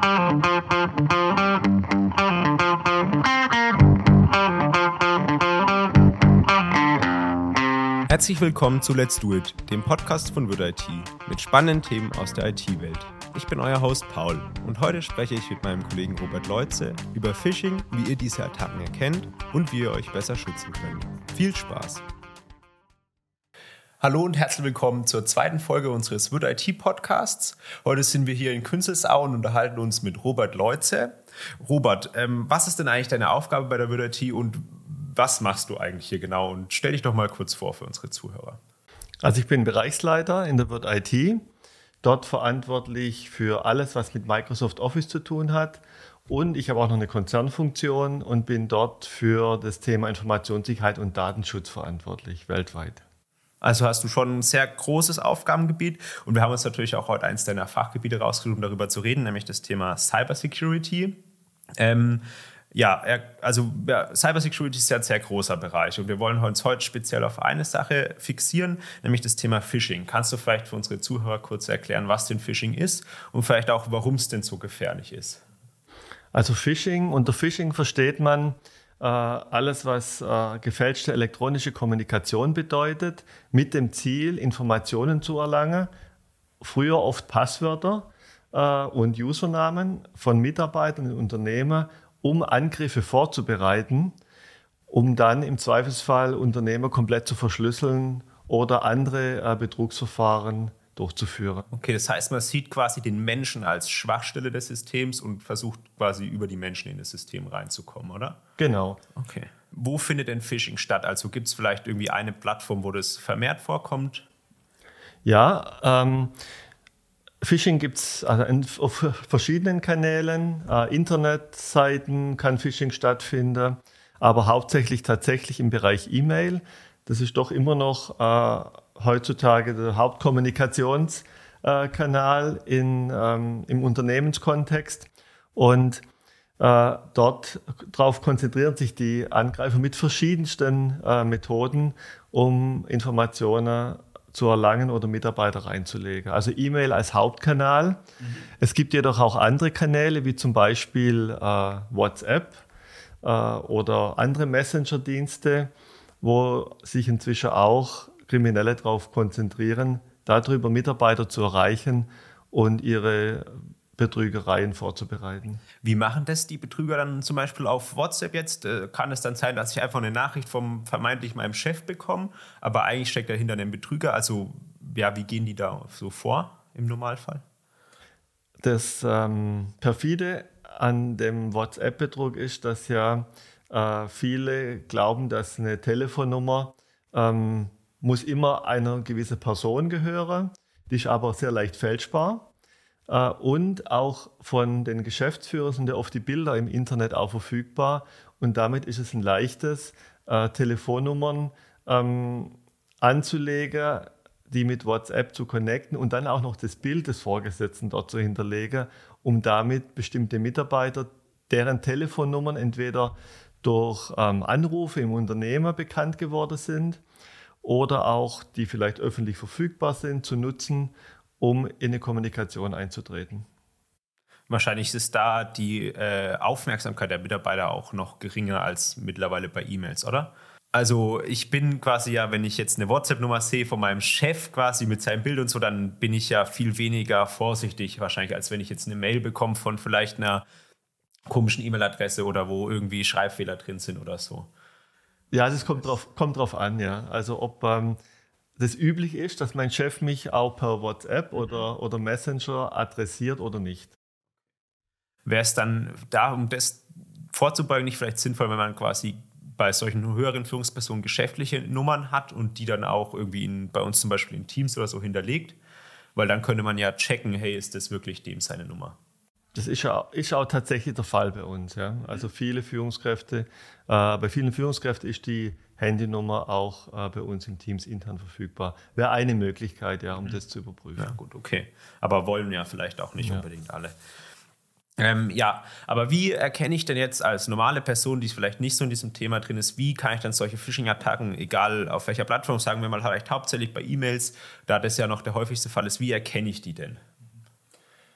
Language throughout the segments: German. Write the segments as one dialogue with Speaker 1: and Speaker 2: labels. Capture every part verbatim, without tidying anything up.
Speaker 1: Herzlich willkommen zu Let's Do It, dem Podcast von WürdeIT mit spannenden Themen aus der I T-Welt. Ich bin euer Host Paul und heute spreche ich mit meinem Kollegen Robert Leutze über Phishing, wie ihr diese Attacken erkennt und wie ihr euch besser schützen könnt. Viel Spaß! Hallo und herzlich willkommen zur zweiten Folge unseres WürdeIT-Podcasts. Heute sind wir hier in Künzelsau und unterhalten uns mit Robert Leutze. Robert, ähm, was ist denn eigentlich deine Aufgabe bei der WürdeIT und was machst du eigentlich hier genau? Und stell dich doch mal kurz vor für unsere Zuhörer.
Speaker 2: Also ich bin Bereichsleiter in der WürdeIT, dort verantwortlich für alles, was mit Microsoft Office zu tun hat. Und ich habe auch noch eine Konzernfunktion und bin dort für das Thema Informationssicherheit und Datenschutz verantwortlich, weltweit.
Speaker 1: Also hast du schon ein sehr großes Aufgabengebiet und wir haben uns natürlich auch heute eins deiner Fachgebiete rausgesucht, um darüber zu reden, nämlich das Thema Cybersecurity. Ähm, Ja, also ja, Cybersecurity ist ja ein sehr großer Bereich und wir wollen uns heute speziell auf eine Sache fixieren, nämlich das Thema Phishing. Kannst du vielleicht für unsere Zuhörer kurz erklären, was denn Phishing ist und vielleicht auch, warum es denn so gefährlich ist?
Speaker 2: Also Phishing, unter Phishing versteht man äh, alles, was äh, gefälschte elektronische Kommunikation bedeutet, mit dem Ziel, Informationen zu erlangen, früher oft Passwörter äh, und Usernamen von Mitarbeitern und Unternehmen, um Angriffe vorzubereiten, um dann im Zweifelsfall Unternehmer komplett zu verschlüsseln oder andere äh, Betrugsverfahren durchzuführen.
Speaker 1: Okay, das heißt, man sieht quasi den Menschen als Schwachstelle des Systems und versucht quasi über die Menschen in das System reinzukommen, oder?
Speaker 2: Genau.
Speaker 1: Okay. Wo findet denn Phishing statt? Also gibt es vielleicht irgendwie eine Plattform, wo das vermehrt vorkommt?
Speaker 2: Ja, ähm, Phishing gibt es also auf verschiedenen Kanälen, äh, Internetseiten kann Phishing stattfinden, aber hauptsächlich tatsächlich im Bereich E-Mail. Das ist doch immer noch äh, heutzutage der Hauptkommunikationskanal äh, in, ähm, im Unternehmenskontext und äh, dort darauf konzentrieren sich die Angreifer mit verschiedensten äh, Methoden, um Informationen zu erlangen oder Mitarbeiter reinzulegen. Also E-Mail als Hauptkanal. Mhm. Es gibt jedoch auch andere Kanäle, wie zum Beispiel äh, WhatsApp äh, oder andere Messenger-Dienste, wo sich inzwischen auch Kriminelle darauf konzentrieren, darüber Mitarbeiter zu erreichen und ihre Betrügereien vorzubereiten.
Speaker 1: Wie machen das die Betrüger dann zum Beispiel auf WhatsApp jetzt? Kann es dann sein, dass ich einfach eine Nachricht vom vermeintlich meinem Chef bekomme, aber eigentlich steckt dahinter ein Betrüger? Also ja, wie gehen die da so vor im Normalfall?
Speaker 2: Das ähm, perfide an dem WhatsApp-Betrug ist, dass ja äh, viele glauben, dass eine Telefonnummer ähm, muss immer einer gewissen Person gehören. Die ist aber sehr leicht fälschbar. Und auch von den Geschäftsführern sind ja oft die Bilder im Internet auch verfügbar. Und damit ist es ein leichtes, äh, Telefonnummern ähm, anzulegen, die mit WhatsApp zu connecten und dann auch noch das Bild des Vorgesetzten dort zu hinterlegen, um damit bestimmte Mitarbeiter, deren Telefonnummern entweder durch ähm, Anrufe im Unternehmen bekannt geworden sind oder auch die vielleicht öffentlich verfügbar sind, zu nutzen, um in eine Kommunikation einzutreten.
Speaker 1: Wahrscheinlich ist da die äh, Aufmerksamkeit der Mitarbeiter auch noch geringer als mittlerweile bei E-Mails, oder? Also ich bin quasi ja, wenn ich jetzt eine WhatsApp-Nummer sehe von meinem Chef quasi mit seinem Bild und so, dann bin ich ja viel weniger vorsichtig wahrscheinlich, als wenn ich jetzt eine Mail bekomme von vielleicht einer komischen E-Mail-Adresse oder wo irgendwie Schreibfehler drin sind oder so.
Speaker 2: Ja, das kommt drauf, kommt drauf an, ja. Also ob ähm, das üblich ist, dass mein Chef mich auch per WhatsApp oder, oder Messenger adressiert oder nicht.
Speaker 1: Wäre es dann da, um das vorzubeugen, nicht vielleicht sinnvoll, wenn man quasi bei solchen höheren Führungspersonen geschäftliche Nummern hat und die dann auch irgendwie in, bei uns zum Beispiel in Teams oder so hinterlegt? Weil dann könnte man ja checken, hey, ist das wirklich dem seine Nummer?
Speaker 2: Das ist auch, ist auch tatsächlich der Fall bei uns. Ja. Also viele Führungskräfte, äh, bei vielen Führungskräften ist die Handynummer auch äh, bei uns im Teams intern verfügbar. Wäre eine Möglichkeit, ja, um mhm. das zu überprüfen.
Speaker 1: Ja, gut, okay. Aber wollen ja vielleicht auch nicht ja. unbedingt alle. Ähm, ja, aber wie erkenne ich denn jetzt als normale Person, die vielleicht nicht so in diesem Thema drin ist, wie kann ich dann solche Phishing-Attacken, egal auf welcher Plattform, sagen wir mal vielleicht hauptsächlich bei E-Mails, da das ja noch der häufigste Fall ist, wie erkenne ich die denn?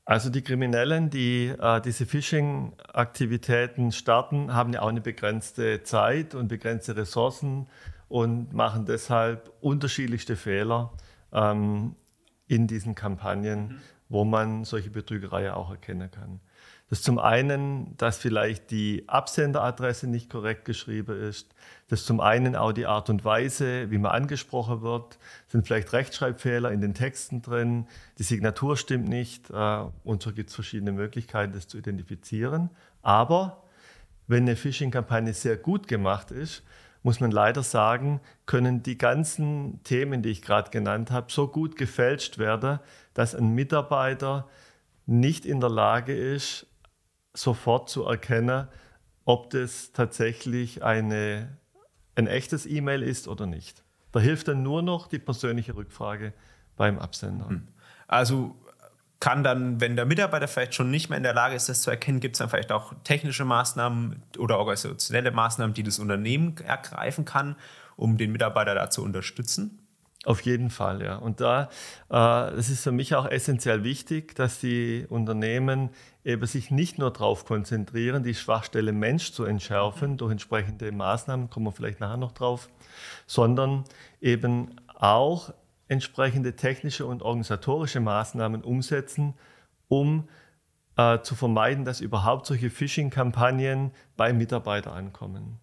Speaker 2: Also die Kriminellen, die äh, diese Phishing-Aktivitäten starten, haben ja auch eine begrenzte Zeit und begrenzte Ressourcen und machen deshalb unterschiedlichste Fehler ähm, in diesen Kampagnen, mhm. wo man solche Betrügerei auch erkennen kann. Das ist zum einen, dass vielleicht die Absenderadresse nicht korrekt geschrieben ist. Das ist zum einen auch die Art und Weise, wie man angesprochen wird. Es sind vielleicht Rechtschreibfehler in den Texten drin. Die Signatur stimmt nicht. Und so gibt es verschiedene Möglichkeiten, das zu identifizieren. Aber wenn eine Phishing-Kampagne sehr gut gemacht ist, muss man leider sagen, können die ganzen Themen, die ich gerade genannt habe, so gut gefälscht werden, dass ein Mitarbeiter nicht in der Lage ist, sofort zu erkennen, ob das tatsächlich eine, ein echtes E-Mail ist oder nicht. Da hilft dann nur noch die persönliche Rückfrage beim Absender.
Speaker 1: Also kann dann, wenn der Mitarbeiter vielleicht schon nicht mehr in der Lage ist, das zu erkennen, gibt es dann vielleicht auch technische Maßnahmen oder organisationelle Maßnahmen, die das Unternehmen ergreifen kann, um den Mitarbeiter da zu unterstützen?
Speaker 2: Auf jeden Fall, ja. Und da, äh, das ist für mich auch essentiell wichtig, dass die Unternehmen eben sich nicht nur darauf konzentrieren, die Schwachstelle Mensch zu entschärfen durch entsprechende Maßnahmen, kommen wir vielleicht nachher noch drauf, sondern eben auch entsprechende technische und organisatorische Maßnahmen umsetzen, um äh, zu vermeiden, dass überhaupt solche Phishing-Kampagnen bei Mitarbeitern ankommen.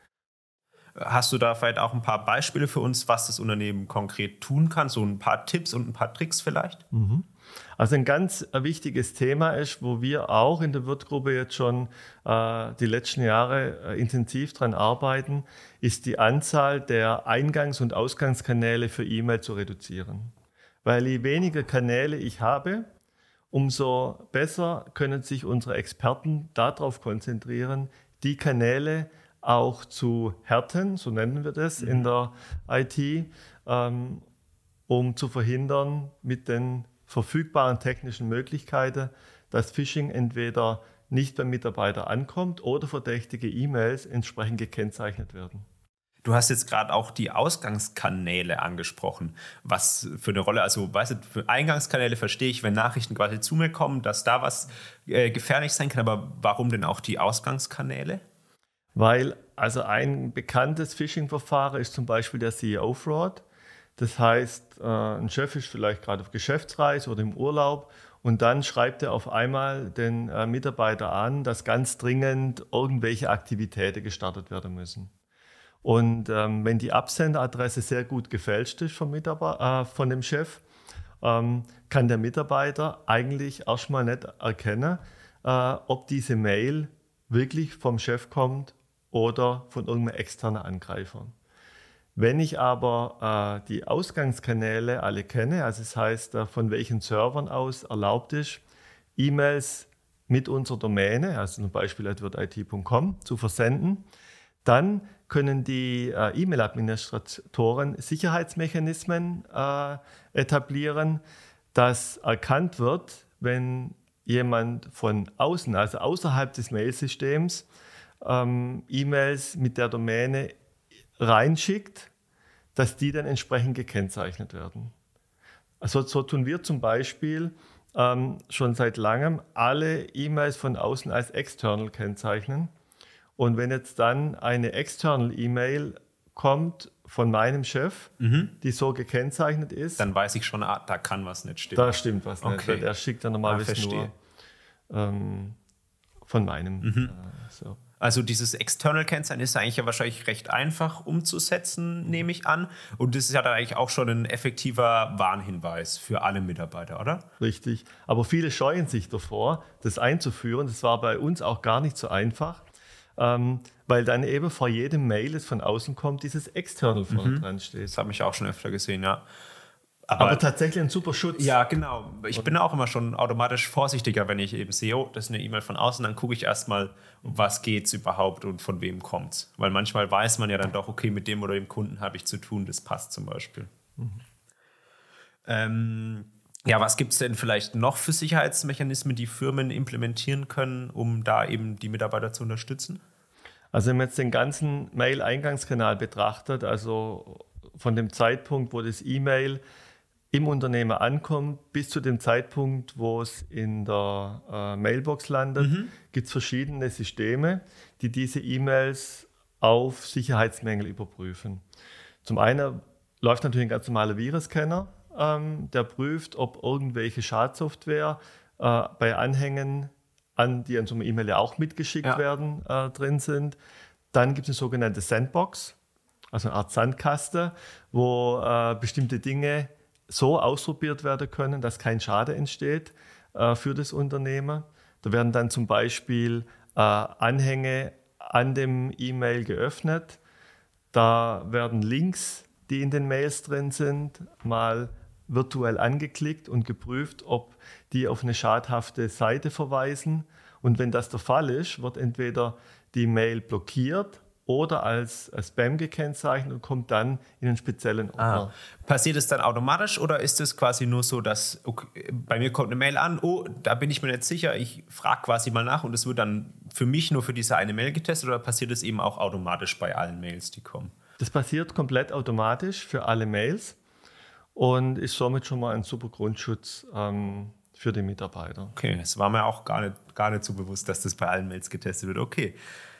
Speaker 1: Hast du da vielleicht auch ein paar Beispiele für uns, was das Unternehmen konkret tun kann? So ein paar Tipps und ein paar Tricks vielleicht?
Speaker 2: Mhm. Also ein ganz wichtiges Thema ist, wo wir auch in der Wirtgruppe jetzt schon äh, die letzten Jahre äh, intensiv dran arbeiten, ist die Anzahl der Eingangs- und Ausgangskanäle für E-Mail zu reduzieren. Weil je weniger Kanäle ich habe, umso besser können sich unsere Experten darauf konzentrieren, die Kanäle auch zu härten, so nennen wir das mhm. in der I T, ähm, um zu verhindern mit den verfügbaren technischen Möglichkeiten, dass Phishing entweder nicht beim Mitarbeiter ankommt oder verdächtige E-Mails entsprechend gekennzeichnet werden.
Speaker 1: Du hast jetzt gerade auch die Ausgangskanäle angesprochen. Was für eine Rolle, also weißt du, für Eingangskanäle verstehe ich, wenn Nachrichten quasi zu mir kommen, dass da was äh, gefährlich sein kann, aber warum denn auch die Ausgangskanäle?
Speaker 2: Weil also ein bekanntes Phishing-Verfahren ist zum Beispiel der C E O-Fraud. Das heißt, ein Chef ist vielleicht gerade auf Geschäftsreise oder im Urlaub und dann schreibt er auf einmal den Mitarbeiter an, dass ganz dringend irgendwelche Aktivitäten gestartet werden müssen. Und ähm, wenn die Absenderadresse sehr gut gefälscht ist vom Mitarbeiter, äh, von dem Chef, ähm, kann der Mitarbeiter eigentlich erstmal nicht erkennen, äh, ob diese Mail wirklich vom Chef kommt oder von irgendeinem externen Angreifer. Wenn ich aber äh, die Ausgangskanäle alle kenne, also das heißt, äh, von welchen Servern aus erlaubt ist, E-Mails mit unserer Domäne, also zum Beispiel edward I T punkt com, zu versenden, dann können die äh, E-Mail-Administratoren Sicherheitsmechanismen äh, etablieren, dass erkannt wird, wenn jemand von außen, also außerhalb des Mailsystems, ähm, E-Mails mit der Domäne reinschickt, dass die dann entsprechend gekennzeichnet werden. Also so tun wir zum Beispiel ähm, schon seit langem alle E-Mails von außen als external kennzeichnen. Und wenn jetzt dann eine external E-Mail kommt von meinem Chef, mhm. die so gekennzeichnet ist,
Speaker 1: dann weiß ich schon, ah, da kann was nicht stimmen.
Speaker 2: Da stimmt was
Speaker 1: okay.
Speaker 2: nicht, weil er schickt dann normalerweise ah, nur ähm, von meinem.
Speaker 1: Mhm.
Speaker 2: Äh, so.
Speaker 1: Also dieses External-Kennzeichen ist eigentlich ja wahrscheinlich recht einfach umzusetzen, nehme ich an. Und das ist ja dann eigentlich auch schon ein effektiver Warnhinweis für alle Mitarbeiter, oder?
Speaker 2: Richtig. Aber viele scheuen sich davor, das einzuführen. Das war bei uns auch gar nicht so einfach, ähm, weil dann eben vor jedem Mail, das von außen kommt, dieses External vorne mhm. dran steht.
Speaker 1: Das habe ich auch schon öfter gesehen, ja.
Speaker 2: Aber, Aber tatsächlich ein super Schutz.
Speaker 1: Ja, genau. Ich bin auch immer schon automatisch vorsichtiger, wenn ich eben sehe, oh, das ist eine E-Mail von außen, dann gucke ich erstmal, um was geht's überhaupt und von wem kommt's. Weil manchmal weiß man ja dann doch, okay, mit dem oder dem Kunden habe ich zu tun, das passt zum Beispiel. Mhm. Ähm, ja, was gibt es denn vielleicht noch für Sicherheitsmechanismen, die Firmen implementieren können, um da eben die Mitarbeiter zu unterstützen?
Speaker 2: Also wenn man jetzt den ganzen Mail-Eingangskanal betrachtet, also von dem Zeitpunkt, wo das E-Mail im Unternehmen ankommt, bis zu dem Zeitpunkt, wo es in der äh, Mailbox landet, mhm. gibt es verschiedene Systeme, die diese E-Mails auf Sicherheitsmängel überprüfen. Zum einen läuft natürlich ein ganz normaler Virenscanner, ähm, der prüft, ob irgendwelche Schadsoftware äh, bei Anhängen, an, die an so einer E-Mail ja auch mitgeschickt ja. werden, äh, drin sind. Dann gibt es eine sogenannte Sandbox, also eine Art Sandkasten, wo äh, bestimmte Dinge so ausprobiert werden können, dass kein Schaden entsteht äh, für das Unternehmen. Da werden dann zum Beispiel äh, Anhänge an dem E-Mail geöffnet. Da werden Links, die in den Mails drin sind, mal virtuell angeklickt und geprüft, ob die auf eine schadhafte Seite verweisen. Und wenn das der Fall ist, wird entweder die Mail blockiert oder als Spam gekennzeichnet und kommt dann in einen speziellen Ordner.
Speaker 1: Ah. Passiert es dann automatisch oder ist es quasi nur so, dass okay, bei mir kommt eine Mail an, oh, da bin ich mir nicht sicher, ich frage quasi mal nach und es wird dann für mich nur für diese eine Mail getestet oder passiert es eben auch automatisch bei allen Mails, die kommen?
Speaker 2: Das passiert komplett automatisch für alle Mails und ist somit schon mal ein super Grundschutz ähm, für die Mitarbeiter.
Speaker 1: Okay, es war mir auch gar nicht, gar nicht so bewusst, dass das bei allen Mails getestet wird. Okay.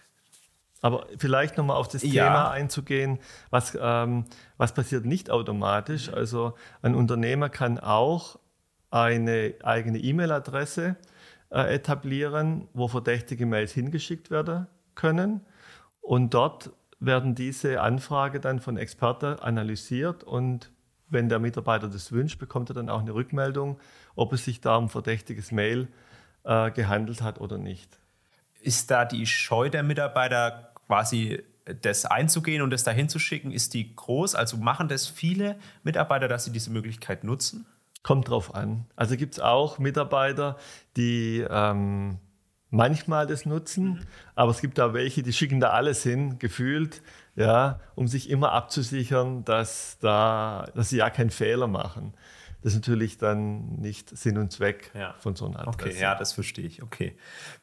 Speaker 2: Aber vielleicht nochmal auf das
Speaker 1: ja.
Speaker 2: Thema einzugehen, was, ähm, was passiert nicht automatisch. Also ein Unternehmer kann auch eine eigene E-Mail-Adresse äh, etablieren, wo verdächtige Mails hingeschickt werden können. Und dort werden diese Anfragen dann von Experten analysiert und wenn der Mitarbeiter das wünscht, bekommt er dann auch eine Rückmeldung, ob es sich da um verdächtiges Mail äh, gehandelt hat oder nicht.
Speaker 1: Ist da die Scheu der Mitarbeiter quasi das einzugehen und das dahin zu schicken, ist die groß? Also machen das viele Mitarbeiter, dass sie diese Möglichkeit nutzen?
Speaker 2: Kommt drauf an. Also gibt es auch Mitarbeiter, die ähm, manchmal das nutzen, mhm. aber es gibt auch welche, die schicken da alles hin, gefühlt, ja, um sich immer abzusichern, dass, da, dass sie ja keinen Fehler machen. Das ist natürlich dann nicht Sinn und Zweck ja. von so einer Adresse.
Speaker 1: Okay, ja, das verstehe ich. Okay.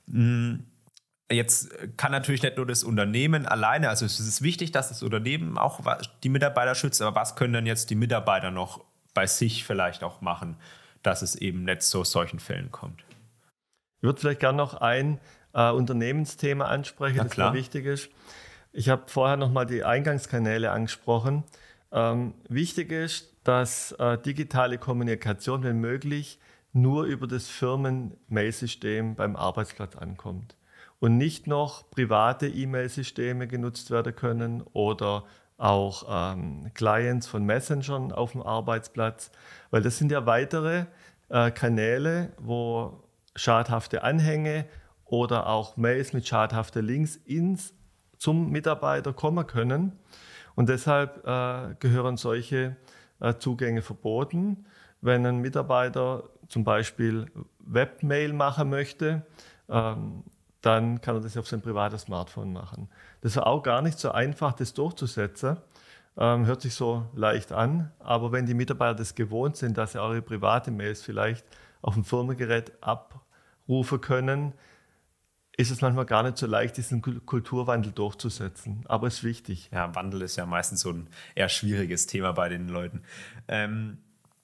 Speaker 1: Jetzt kann natürlich nicht nur das Unternehmen alleine, also es ist wichtig, dass das Unternehmen auch die Mitarbeiter schützt, aber was können denn jetzt die Mitarbeiter noch bei sich vielleicht auch machen, dass es eben nicht zu solchen Fällen kommt?
Speaker 2: Ich würde vielleicht gerne noch ein äh, Unternehmensthema ansprechen, das mir wichtig ist. Ich habe vorher nochmal die Eingangskanäle angesprochen. Ähm, wichtig ist, dass äh, digitale Kommunikation, wenn möglich, nur über das Firmen-Mail-System beim Arbeitsplatz ankommt und nicht noch private E-Mail-Systeme genutzt werden können oder auch ähm, Clients von Messengern auf dem Arbeitsplatz, weil das sind ja weitere äh, Kanäle, wo schadhafte Anhänge oder auch Mails mit schadhaften Links ins, zum Mitarbeiter kommen können. Und deshalb äh, gehören solche äh, Zugänge verboten. Wenn ein Mitarbeiter zum Beispiel Webmail machen möchte, ähm, dann kann er das auf sein privates Smartphone machen. Das ist auch gar nicht so einfach, das durchzusetzen. Ähm, hört sich so leicht an, aber wenn die Mitarbeiter das gewohnt sind, dass sie eure private Mails vielleicht auf dem Firmengerät abrufen können, ist es manchmal gar nicht so leicht, diesen Kulturwandel durchzusetzen. Aber es ist wichtig.
Speaker 1: Ja, Wandel ist ja meistens so ein eher schwieriges Thema bei den Leuten. Ähm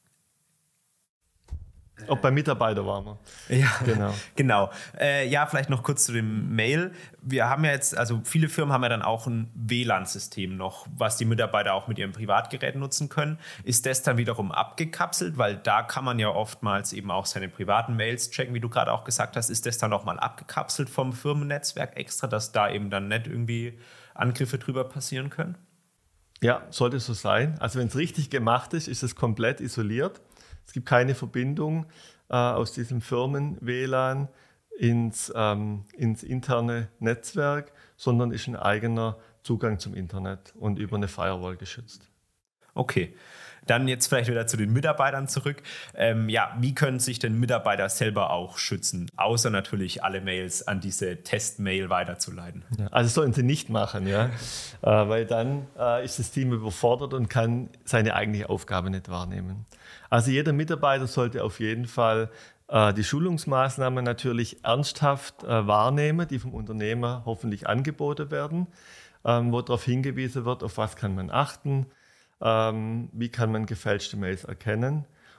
Speaker 2: Auch bei Mitarbeitern waren wir.
Speaker 1: Ja, genau. genau. Äh, ja, vielleicht noch kurz zu dem Mail. Wir haben ja jetzt, also viele Firmen haben ja dann auch ein W L A N-System noch, was die Mitarbeiter auch mit ihrem Privatgerät nutzen können. Ist das dann wiederum abgekapselt? Weil da kann man ja oftmals eben auch seine privaten Mails checken, wie du gerade auch gesagt hast. Ist das dann nochmal abgekapselt vom Firmennetzwerk extra, dass da eben dann nicht irgendwie Angriffe drüber passieren können?
Speaker 2: Ja, sollte so sein. Also wenn es richtig gemacht ist, ist es komplett isoliert. Es gibt keine Verbindung äh, aus diesem Firmen-W L A N ins, ähm, ins interne Netzwerk, sondern ist ein eigener Zugang zum Internet und über eine Firewall geschützt.
Speaker 1: Okay, dann jetzt vielleicht wieder zu den Mitarbeitern zurück. Ähm, ja, wie können sich denn Mitarbeiter selber auch schützen, außer natürlich alle Mails an diese Testmail weiterzuleiten?
Speaker 2: Ja, also sollen sie nicht machen, ja, äh, weil dann äh, ist das Team überfordert und kann seine eigentliche Aufgabe nicht wahrnehmen. Also jeder Mitarbeiter sollte auf jeden Fall äh, die Schulungsmaßnahmen natürlich ernsthaft äh, wahrnehmen, die vom Unternehmer hoffentlich angeboten werden, ähm, wo darauf hingewiesen wird, auf was kann man achten, ähm, wie kann man gefälschte Mails erkennen.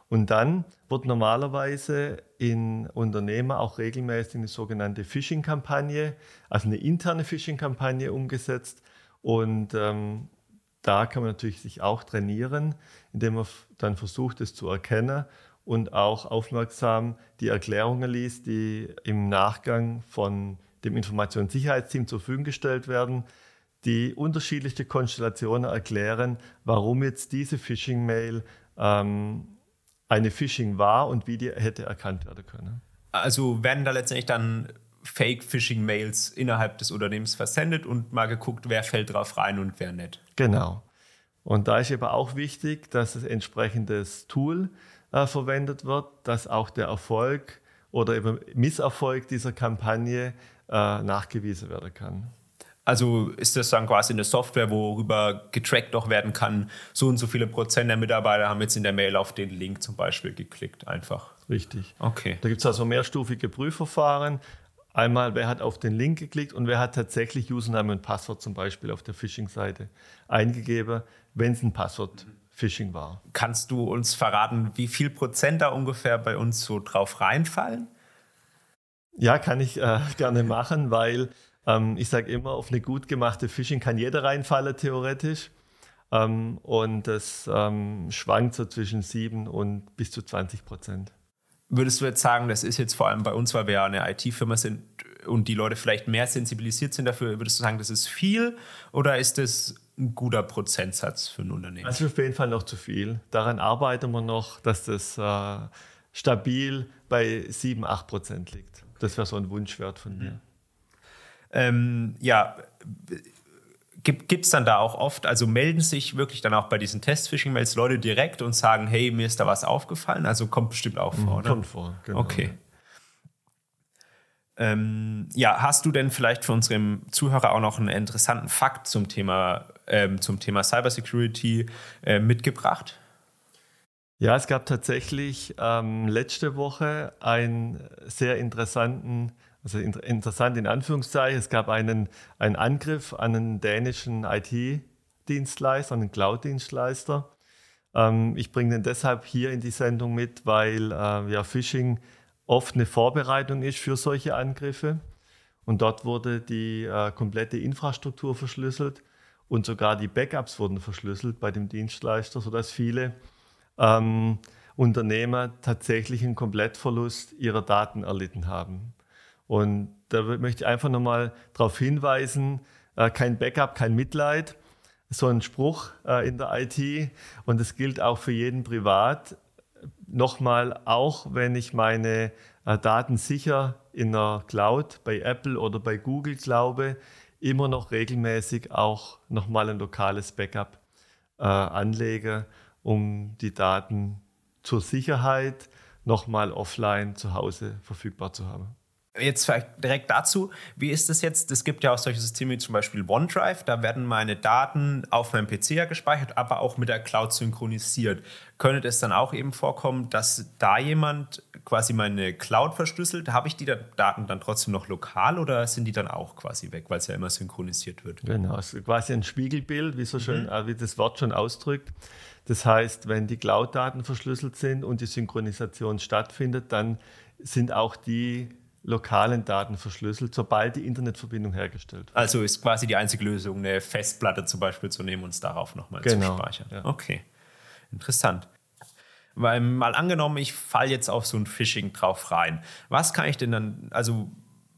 Speaker 2: Und dann wird normalerweise in Unternehmen auch regelmäßig eine sogenannte Phishing-Kampagne, also eine interne Phishing-Kampagne umgesetzt. Und ähm, da kann man natürlich sich auch trainieren, indem man f- dann versucht, es zu erkennen und auch aufmerksam die Erklärungen liest, die im Nachgang von dem Informationssicherheitsteam zur Verfügung gestellt werden, die unterschiedliche Konstellationen erklären, warum jetzt diese Phishing-Mail ähm, eine Phishing war und wie die hätte erkannt werden können.
Speaker 1: Also werden da letztendlich dann Fake-Phishing-Mails innerhalb des Unternehmens versendet und mal geguckt, wer fällt drauf rein und wer nicht.
Speaker 2: Genau. Und da ist eben auch wichtig, dass ein entsprechendes Tool äh, verwendet wird, dass auch der Erfolg oder eben Misserfolg dieser Kampagne äh, nachgewiesen werden kann.
Speaker 1: Also ist das dann quasi eine Software, worüber getrackt auch werden kann, so und so viele Prozent der Mitarbeiter haben jetzt in der Mail auf den Link zum Beispiel geklickt, einfach.
Speaker 2: Richtig.
Speaker 1: Okay.
Speaker 2: Da gibt es also mehrstufige Prüfverfahren. Einmal, wer hat auf den Link geklickt und wer hat tatsächlich Username und Passwort zum Beispiel auf der Phishing-Seite eingegeben, wenn es ein Passwort-Phishing war.
Speaker 1: Kannst du uns verraten, wie viel Prozent da ungefähr bei uns so drauf reinfallen?
Speaker 2: Ja, kann ich äh, gerne machen, weil ähm, ich sage immer, auf eine gut gemachte Phishing kann jeder reinfallen, theoretisch. Ähm, und das ähm, schwankt so zwischen sieben und bis zu zwanzig Prozent.
Speaker 1: Würdest du jetzt sagen, das ist jetzt vor allem bei uns, weil wir ja eine I T-Firma sind und die Leute vielleicht mehr sensibilisiert sind dafür, würdest du sagen, das ist viel oder ist das ein guter Prozentsatz für ein Unternehmen?
Speaker 2: Das ist auf jeden Fall noch zu viel. Daran arbeiten wir noch, dass das äh, stabil bei sieben, acht Prozent liegt. Das wäre so ein Wunschwert von mir.
Speaker 1: Ähm, ja, gibt es dann da auch oft, also melden sich wirklich dann auch bei diesen Test-Phishing-Mails Leute direkt und sagen, hey, mir ist da was aufgefallen? Also kommt bestimmt auch vor, oder?
Speaker 2: Kommt vor, genau.
Speaker 1: Okay. Ähm, ja, hast du denn vielleicht für unsere Zuhörer auch noch einen interessanten Fakt zum Thema, ähm, zum Thema Cybersecurity äh, mitgebracht?
Speaker 2: Ja, es gab tatsächlich ähm, letzte Woche einen sehr interessanten, also in, interessant in Anführungszeichen, es gab einen, einen Angriff an einen dänischen I T-Dienstleister, einen Cloud-Dienstleister. Ähm, ich bringe den deshalb hier in die Sendung mit, weil äh, ja, Phishing oft eine Vorbereitung ist für solche Angriffe. Und dort wurde die äh, komplette Infrastruktur verschlüsselt und sogar die Backups wurden verschlüsselt bei dem Dienstleister, sodass viele ähm, Unternehmer tatsächlich einen Komplettverlust ihrer Daten erlitten haben. Und da möchte ich einfach nochmal darauf hinweisen, äh, kein Backup, kein Mitleid. So ein Spruch äh, in der I T und es gilt auch für jeden privat. Nochmal, auch wenn ich meine äh, Daten sicher in der Cloud bei Apple oder bei Google glaube, immer noch regelmäßig auch nochmal ein lokales Backup äh, anlege, um die Daten zur Sicherheit nochmal offline zu Hause verfügbar zu haben.
Speaker 1: Jetzt vielleicht direkt dazu, wie ist das jetzt? Es gibt ja auch solche Systeme wie zum Beispiel OneDrive, da werden meine Daten auf meinem P C ja gespeichert, aber auch mit der Cloud synchronisiert. Könnte es dann auch eben vorkommen, dass da jemand quasi meine Cloud verschlüsselt? Habe ich die Daten dann trotzdem noch lokal oder sind die dann auch quasi weg, weil es ja immer synchronisiert wird?
Speaker 2: Genau, es ist quasi ein Spiegelbild, wie, so schön, mhm. äh, wie das Wort schon ausdrückt. Das heißt, wenn die Cloud-Daten verschlüsselt sind und die Synchronisation stattfindet, dann sind auch die lokalen Daten verschlüsselt, sobald die Internetverbindung hergestellt wird.
Speaker 1: Also ist quasi die einzige Lösung, eine Festplatte zum Beispiel zu nehmen und es darauf nochmal
Speaker 2: genau.
Speaker 1: zu speichern.
Speaker 2: Ja.
Speaker 1: Okay, interessant. Weil mal angenommen, ich falle jetzt auf so ein Phishing drauf rein. Was kann ich denn dann, also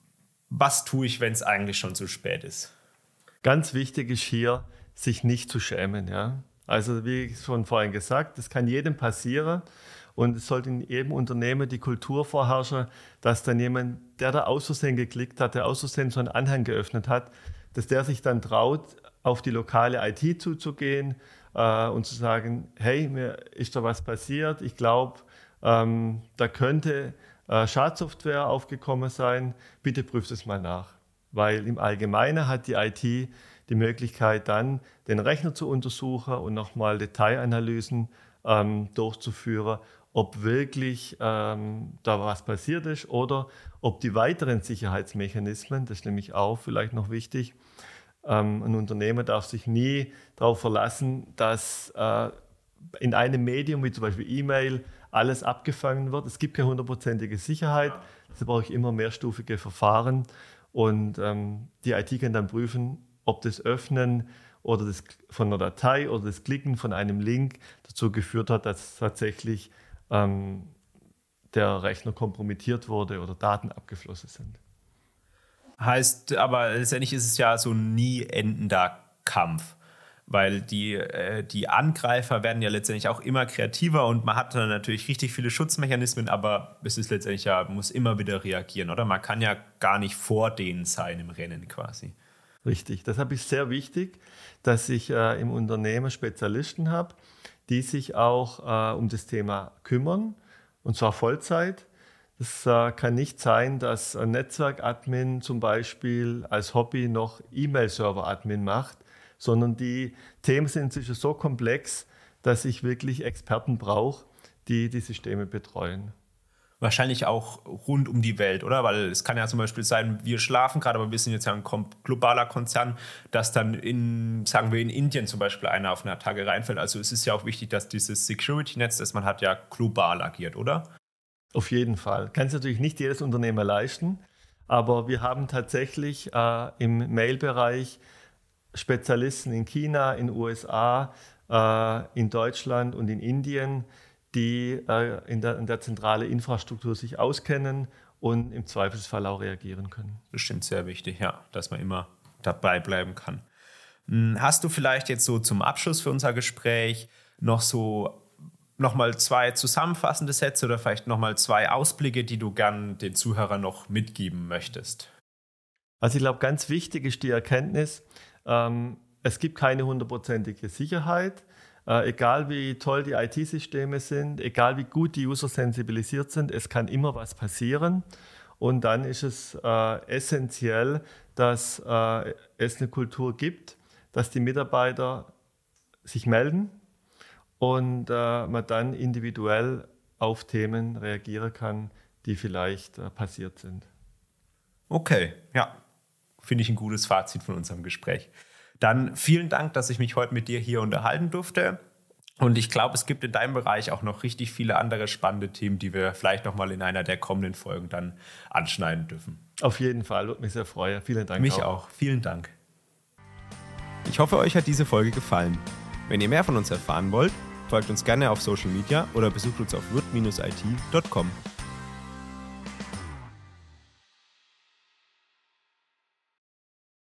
Speaker 1: was tue ich, wenn es eigentlich schon zu spät ist?
Speaker 2: Ganz wichtig ist hier, sich nicht zu schämen. Ja? Also wie schon vorhin gesagt, das kann jedem passieren. Und es sollte in jedem Unternehmen die Kultur vorherrschen, dass dann jemand, der da aus Versehen geklickt hat, der aus Versehen so einen Anhang geöffnet hat, dass der sich dann traut, auf die lokale I T zuzugehen äh, und zu sagen, hey, mir ist da was passiert, ich glaube, ähm, da könnte äh, Schadsoftware aufgekommen sein, bitte prüft es mal nach. Weil im Allgemeinen hat die I T die Möglichkeit dann, den Rechner zu untersuchen und nochmal Detailanalysen ähm, durchzuführen, ob wirklich ähm, da was passiert ist oder ob die weiteren Sicherheitsmechanismen, das ist nämlich auch vielleicht noch wichtig, ähm, ein Unternehmer darf sich nie darauf verlassen, dass äh, in einem Medium wie zum Beispiel E-Mail alles abgefangen wird. Es gibt keine hundertprozentige Sicherheit, deshalb brauche ich immer mehrstufige Verfahren und ähm, die I T kann dann prüfen, ob das Öffnen oder das von einer Datei oder das Klicken von einem Link dazu geführt hat, dass tatsächlich ähm, der Rechner kompromittiert wurde oder Daten abgeflossen sind.
Speaker 1: Heißt, aber letztendlich ist es ja so ein nie endender Kampf, weil die, äh, die Angreifer werden ja letztendlich auch immer kreativer und man hat dann natürlich richtig viele Schutzmechanismen, aber es ist letztendlich ja, man muss immer wieder reagieren, oder? Man kann ja gar nicht vor denen sein im Rennen quasi.
Speaker 2: Richtig, deshalb ist sehr wichtig, dass ich äh, im Unternehmen Spezialisten habe, die sich auch äh, um das Thema kümmern, und zwar Vollzeit. Es äh, kann nicht sein, dass ein Netzwerk-Admin zum Beispiel als Hobby noch E-Mail-Server-Admin macht, sondern die Themen sind inzwischen so komplex, dass ich wirklich Experten brauche, die die Systeme betreuen.
Speaker 1: Wahrscheinlich auch rund um die Welt, oder? Weil es kann ja zum Beispiel sein, wir schlafen gerade, aber wir sind jetzt ja ein globaler Konzern, dass dann in, sagen wir, in Indien zum Beispiel einer auf eine Attacke reinfällt. Also es ist ja auch wichtig, dass dieses Security-Netz, das man hat, ja global agiert, oder?
Speaker 2: Auf jeden Fall. Kann es natürlich nicht jedes Unternehmen leisten, aber wir haben tatsächlich äh, im Mail-Bereich Spezialisten in China, in den U S A, äh, in Deutschland und in Indien, die äh, in, der, in der zentralen Infrastruktur sich auskennen und im Zweifelsfall auch reagieren können.
Speaker 1: Bestimmt sehr wichtig, ja, dass man immer dabei bleiben kann. Hast du vielleicht jetzt so zum Abschluss für unser Gespräch noch so nochmal zwei zusammenfassende Sätze oder vielleicht nochmal zwei Ausblicke, die du gern den Zuhörern noch mitgeben möchtest?
Speaker 2: Also ich glaube, ganz wichtig ist die Erkenntnis, ähm, es gibt keine hundertprozentige Sicherheit. Äh, egal wie toll die I T-Systeme sind, egal wie gut die User sensibilisiert sind, es kann immer was passieren. Und dann ist es äh, essentiell, dass äh, es eine Kultur gibt, dass die Mitarbeiter sich melden und äh, man dann individuell auf Themen reagieren kann, die vielleicht äh, passiert sind.
Speaker 1: Okay, ja, finde ich ein gutes Fazit von unserem Gespräch. Dann vielen Dank, dass ich mich heute mit dir hier unterhalten durfte. Und ich glaube, es gibt in deinem Bereich auch noch richtig viele andere spannende Themen, die wir vielleicht nochmal in einer der kommenden Folgen dann anschneiden dürfen.
Speaker 2: Auf jeden Fall, würde mich sehr freuen. Vielen Dank.
Speaker 1: Mich auch. auch. Vielen Dank. Ich hoffe, euch hat diese Folge gefallen. Wenn ihr mehr von uns erfahren wollt, folgt uns gerne auf Social Media oder besucht uns auf wirt Bindestrich I T Punkt com.